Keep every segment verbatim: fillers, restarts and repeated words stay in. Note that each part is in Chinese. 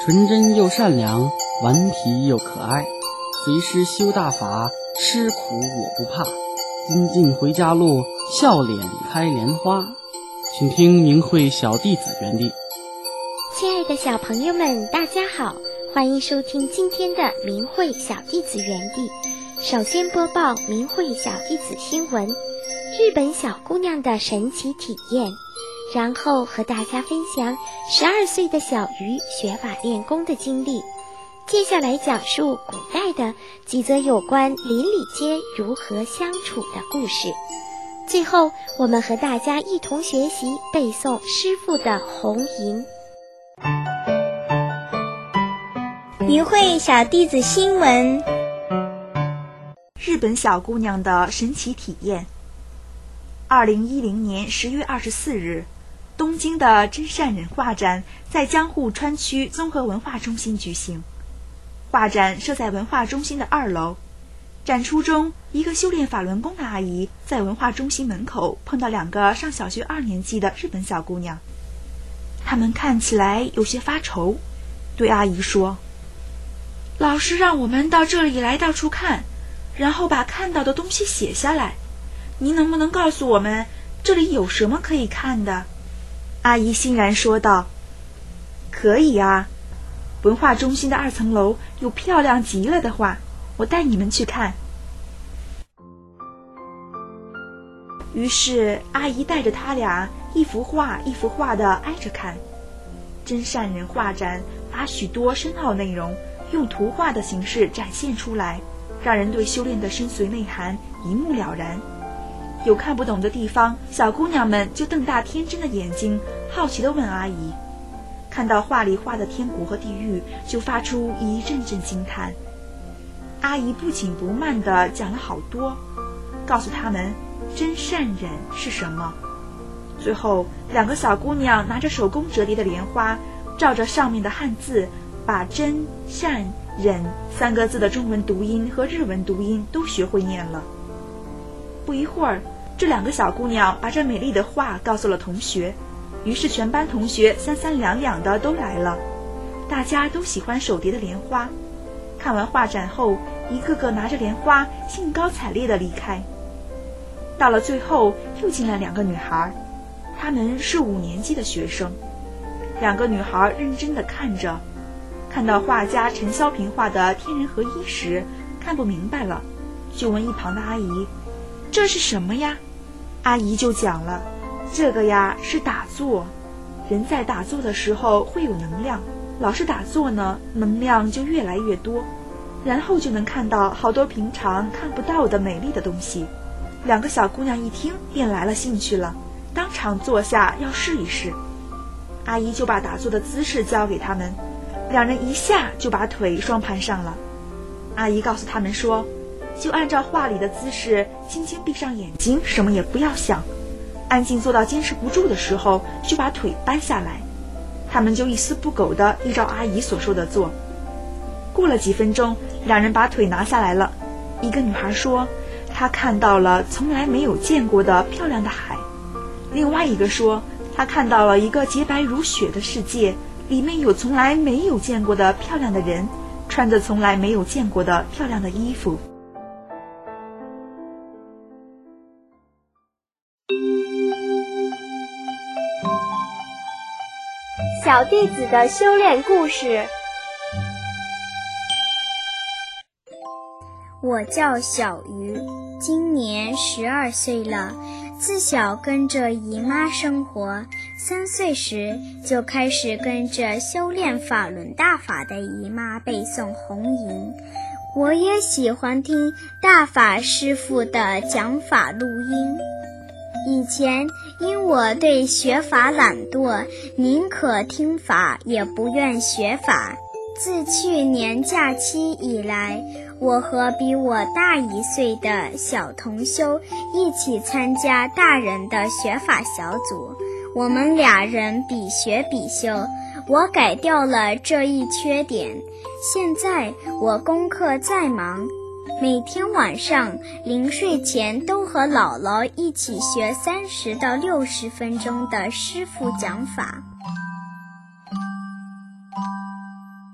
纯真又善良，顽皮又可爱。随师修大法，吃苦我不怕。金镜回家路，笑脸开莲花。请听明慧小弟子园地。 亲爱的小朋友们，大家好，欢迎收听今天的明慧小弟子园地。首先播报明慧小弟子新闻，日本小姑娘的神奇体验，然后和大家分享十二岁的小鱼学法练功的经历。接下来讲述古代的几则有关邻里间如何相处的故事。最后，我们和大家一同学习背诵师父的红吟。 明慧小弟子新闻： 日本小姑娘的神奇体验。二零一零年十月二十四日，东京的真善忍画展在江户川区综合文化中心举行。画展设在文化中心的二楼。展出中，一个修炼法轮功的阿姨在文化中心门口碰到两个上小学二年级的日本小姑娘，她们看起来有些发愁，对阿姨说：“老师让我们到这里来到处看，然后把看到的东西写下来。您能不能告诉我们这里有什么可以看的？”阿姨欣然说道：“可以啊，文化中心的二层楼有漂亮极了的画，我带你们去看。”于是阿姨带着他俩一幅画一幅画地挨着看。真善忍画展把许多深奥内容用图画的形式展现出来，让人对修炼的深邃内涵一目了然。有看不懂的地方，小姑娘们就瞪大天真的眼睛，好奇地问阿姨。看到画里画的天国和地狱，就发出一阵阵惊叹。阿姨不紧不慢地讲了好多，告诉他们真善忍是什么。最后，两个小姑娘拿着手工折叠的莲花，照着上面的汉字，把真善忍三个字的中文读音和日文读音都学会念了。不一会儿，这两个小姑娘把这美丽的画告诉了同学，于是全班同学三三两两的都来了。大家都喜欢手叠的莲花。看完画展后，一个个拿着莲花兴高采烈地离开。到了最后，又进来两个女孩，她们是五年级的学生。两个女孩认真地看着，看到画家陈萧平画的天人合一时，看不明白了，就问一旁的阿姨：“这是什么呀？”阿姨就讲了：“这个呀是打坐，人在打坐的时候会有能量，老是打坐呢，能量就越来越多，然后就能看到好多平常看不到的美丽的东西。”两个小姑娘一听便来了兴趣了，当场坐下要试一试。阿姨就把打坐的姿势教给他们，两人一下就把腿双盘上了。阿姨告诉他们说，就按照画里的姿势，轻轻闭上眼睛，什么也不要想，安静做到坚持不住的时候，就把腿搬下来。他们就一丝不苟地依照阿姨所说的做。过了几分钟，两人把腿拿下来了。一个女孩说，她看到了从来没有见过的漂亮的海。另外一个说，她看到了一个洁白如雪的世界，里面有从来没有见过的漂亮的人，穿着从来没有见过的漂亮的衣服。 小弟子的修炼故事。 我叫小鱼，今年十二岁了，自小跟着姨妈生活，三岁时就开始跟着修炼法轮大法的姨妈背诵红吟。我也喜欢听大法师父的讲法录音。以前因我对学法懒惰，宁可听法也不愿学法。自去年假期以来，我和比我大一岁的小同修一起参加大人的学法小组，我们俩人比学比修，我改掉了这一缺点。现在我功课再忙，每天晚上临睡前都和姥姥一起学三十到六十分钟的师父讲法。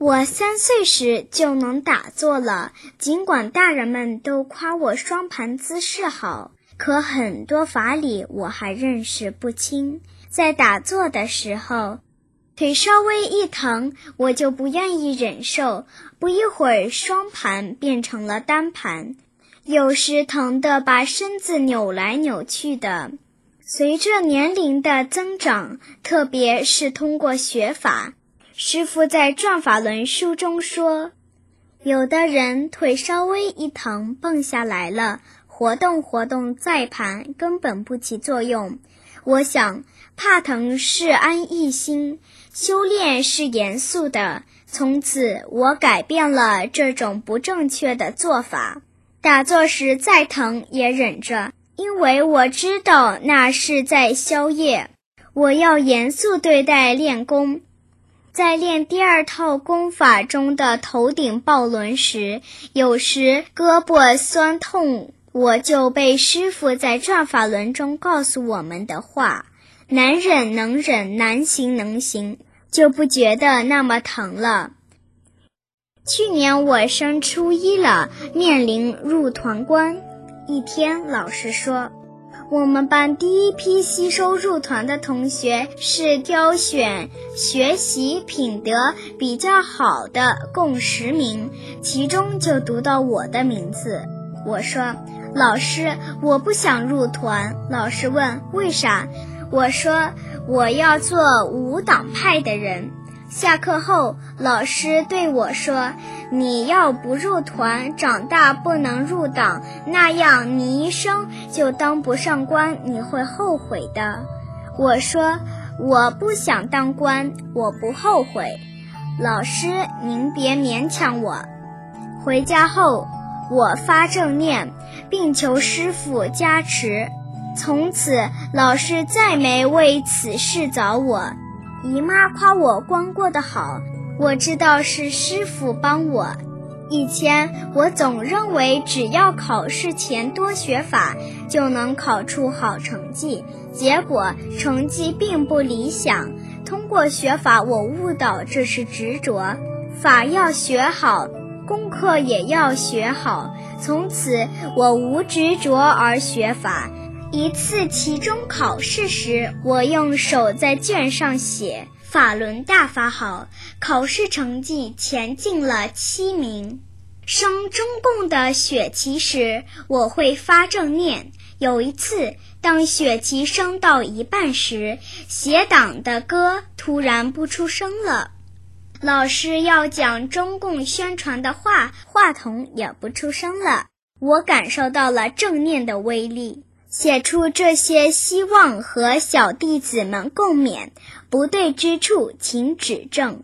我三岁时就能打坐了，尽管大人们都夸我双盘姿势好，可很多法理我还认识不清。在打坐的时候，腿稍微一疼，我就不愿意忍受，不一会儿双盘变成了单盘，有时疼得把身子扭来扭去的。随着年龄的增长，特别是通过学法，师父在《转法轮》书中说，有的人腿稍微一疼蹦下来了，活动活动再盘根本不起作用。我想，怕疼是安逸心，修炼是严肃的。从此我改变了这种不正确的做法，打坐时再疼也忍着，因为我知道那是在消业。我要严肃对待练功。在练第二套功法中的头顶抱轮时，有时胳膊酸痛，我就被师父在转法轮中告诉我们的话，难忍能忍，难行能行，就不觉得那么疼了。去年我升初一了，面临入团关。一天老师说，我们班第一批吸收入团的同学是挑选学习品德比较好的共十名，其中就读到我的名字。我说，老师，我不想入团。老师问为啥？我说，我要做无党派的人。下课后，老师对我说，你要不入团，长大不能入党，那样你一生就当不上官，你会后悔的。我说，我不想当官，我不后悔。老师，您别勉强我。回家后，我发正念，并求师父加持。从此，老师再没为此事找我。姨妈夸我光过得好，我知道是师父帮我。以前我总认为只要考试前多学法就能考出好成绩，结果成绩并不理想。通过学法，我悟到这是执着，法要学好，功课也要学好。从此我无执着而学法。一次期中考试时，我用手在卷上写法轮大法好，考试成绩前进了七名。升中共的雪旗时，我会发正念。有一次，当雪旗升到一半时，写党的歌突然不出声了。老师要讲中共宣传的话，话筒也不出声了。我感受到了正念的威力。写出这些，希望和小弟子们共勉，不对之处请指正。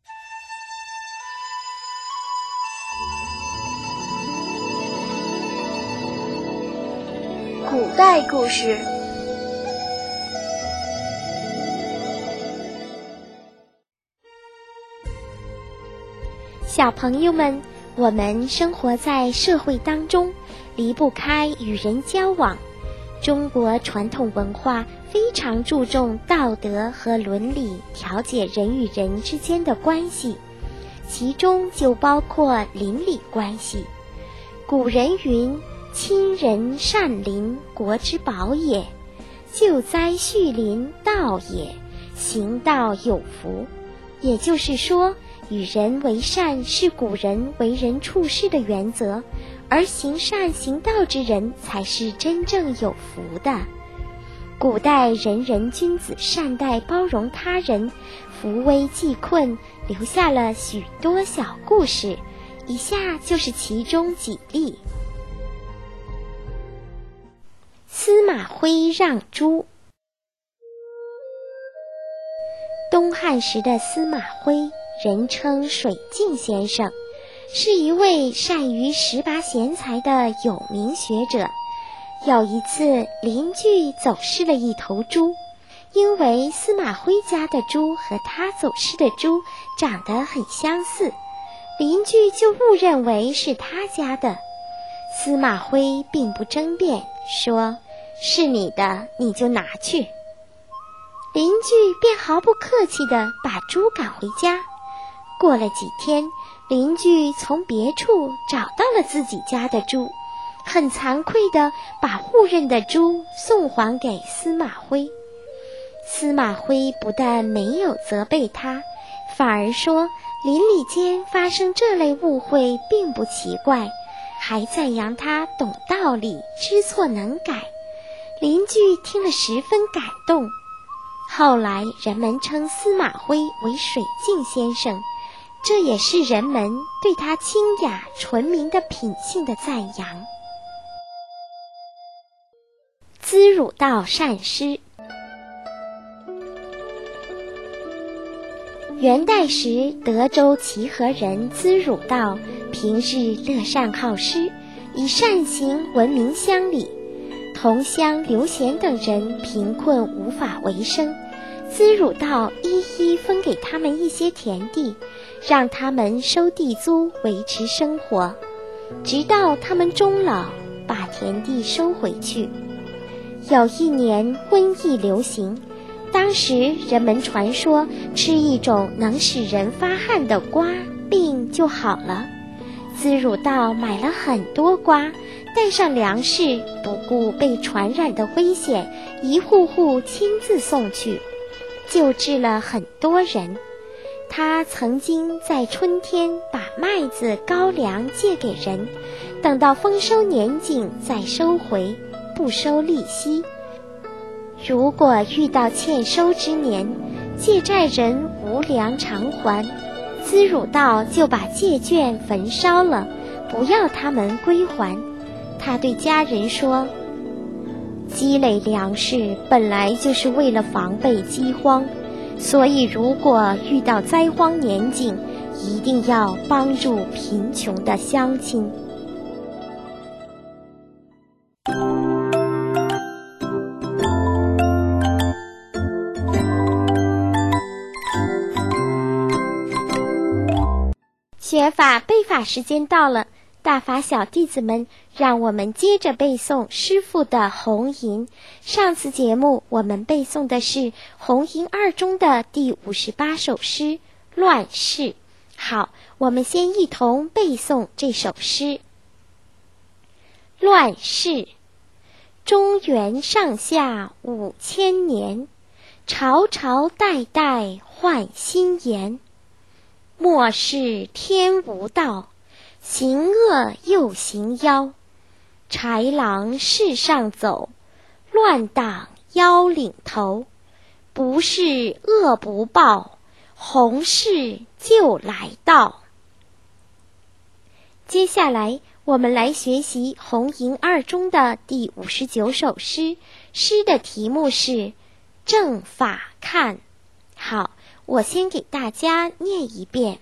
古代故事。 小朋友们，我们生活在社会当中，离不开与人交往。中国传统文化非常注重道德和伦理，调节人与人之间的关系，其中就包括邻里关系。古人云，亲人善邻，国之宝也。救灾恤邻，道也。行道有福。也就是说，与人为善是古人为人处事的原则，而行善行道之人才是真正有福的。古代人人君子善待包容他人，扶危济困，留下了许多小故事，以下就是其中几例。司马徽让猪。东汉时的司马徽，人称水镜先生，是一位善于识拔贤才的有名学者。有一次，邻居走失了一头猪，因为司马徽家的猪和他走失的猪长得很相似，邻居就误认为是他家的。司马徽并不争辩，说是你的，你就拿去。邻居便毫不客气地把猪赶回家。 过了几天，邻居从别处找到了自己家的猪，很惭愧地把误认的猪送还给司马徽。司马徽不但没有责备他，反而说邻里间发生这类误会并不奇怪，还赞扬他懂道理，知错能改。邻居听了十分感动。后来人们称司马徽为水镜先生，这也是人们对他清雅纯明的品性的赞扬。资汝道善诗。元代时，德州齐河人资汝道平日乐善好施，以善行闻名乡里。同乡刘贤等人贫困无法为生，资汝道一一分给他们一些田地，让他们收地租维持生活，直到他们终老，把田地收回去。有一年瘟疫流行，当时人们传说吃一种能使人发汗的瓜，病就好了。资汝道买了很多瓜，带上粮食，不顾被传染的危险，一户户亲自送去，救治了很多人。他曾经在春天把麦子、高粱借给人，等到丰收年景再收回，不收利息。如果遇到欠收之年，借债人无粮偿还，资汝道就把借券焚烧了，不要他们归还。他对家人说，积累粮食本来就是为了防备饥荒，所以如果遇到灾荒年景，一定要帮助贫穷的乡亲。学法背法时间到了，大法小弟子们，让我们接着背诵师父的红吟。上次节目我们背诵的是红吟二中的第五十八首诗《乱世》。好，我们先一同背诵这首诗。《乱世》，中原上下五千年，朝朝代代换新颜。末世天无道，行恶又行妖。豺狼世上走，乱党妖领头。不是恶不报，红事就来到。接下来我们来学习红吟二中的第五十九首诗，诗的题目是正法看。好，我先给大家念一遍。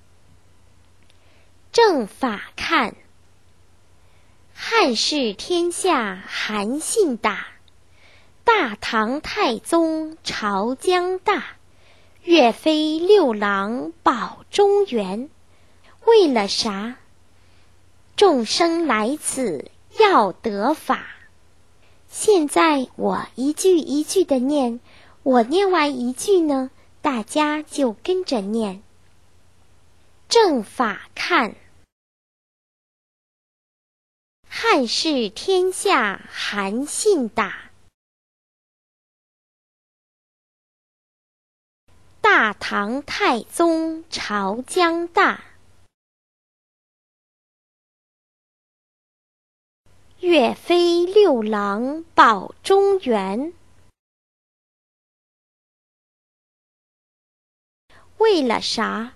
正法看，汉室天下韩信打，大唐太宗朝江大，岳飞六郎保中原。为了啥？众生来此要得法。现在我一句一句的念，我念完一句呢，大家就跟着念。正法看，汉室天下韩信打，大唐太宗朝江大，岳飞六郎保中原。为了啥？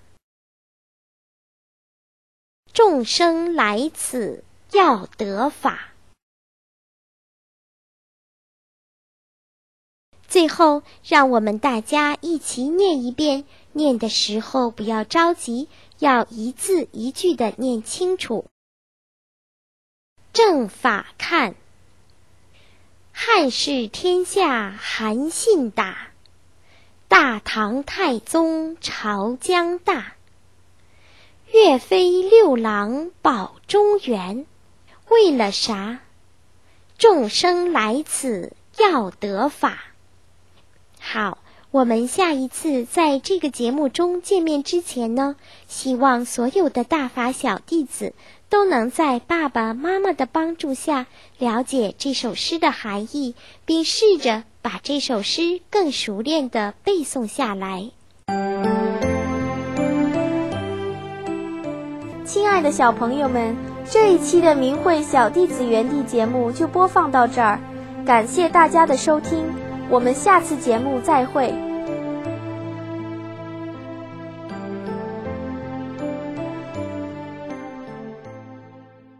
众生来此要得法。最后，让我们大家一起念一遍，念的时候不要着急，要一字一句的念清楚。正法看，汉室天下韩信打，大唐太宗朝江大，岳飞六郎保中原。为了啥？众生来此要得法。好， 我们下一次在这个节目中见面之前呢，希望所有的大法小弟子都能在爸爸妈妈的帮助下了解这首诗的含义，并试着把这首诗更熟练地背诵下来。 亲爱的小朋友们，这一期的明慧小弟子园地节目就播放到这儿，感谢大家的收听，我们下次节目再会。